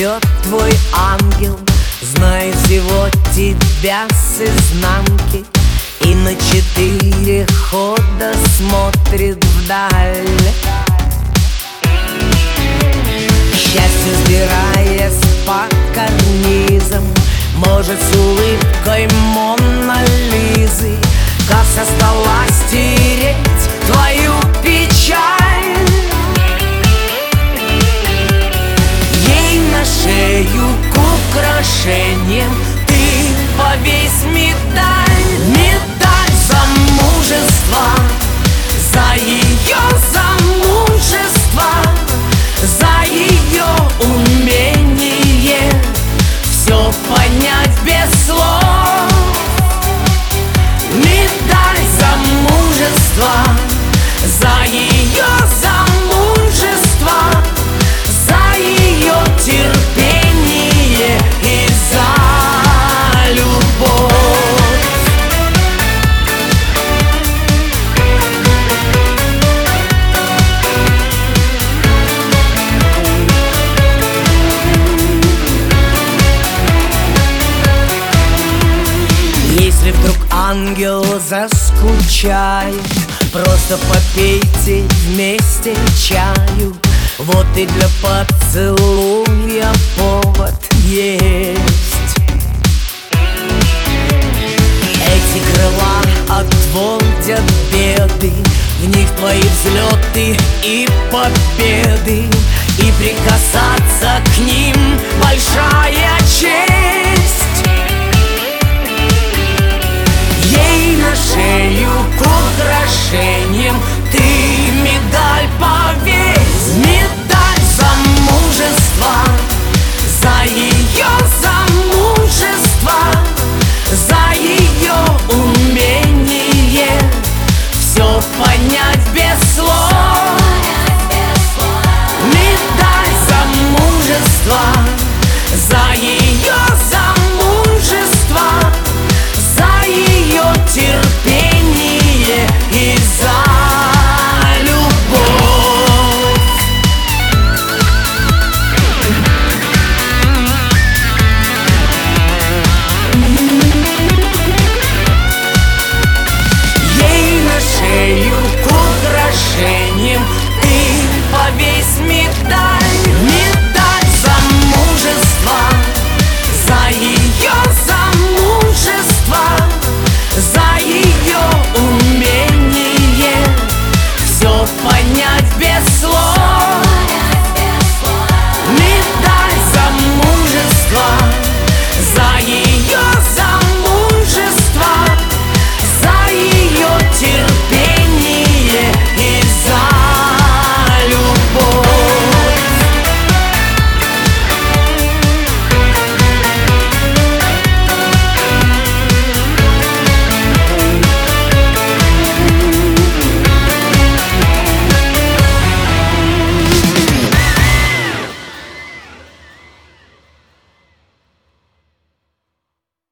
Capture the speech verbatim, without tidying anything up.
живет твой ангел, знает всего тебя с изнанки и на четыре хода смотрит вдаль. Счастье, сбираясь по карнизам, может с улыбкой Мона Лизы касса стола стереть твою печаль. Ей на шею к украшениям ты повесь медаль. Медаль замужества, за ее замужество, за ее умение все понять без слов. Медаль замужества, за ее замужество, за ее терпение и за любовь. Если вдруг ангел заскучает, просто попейте вместе чаю. Вот и для поцелуя повод есть. Эти крыла отводят беды, в них твои взлеты и победы, и прикасаться к ним большая честь. Ей на шею к украшениям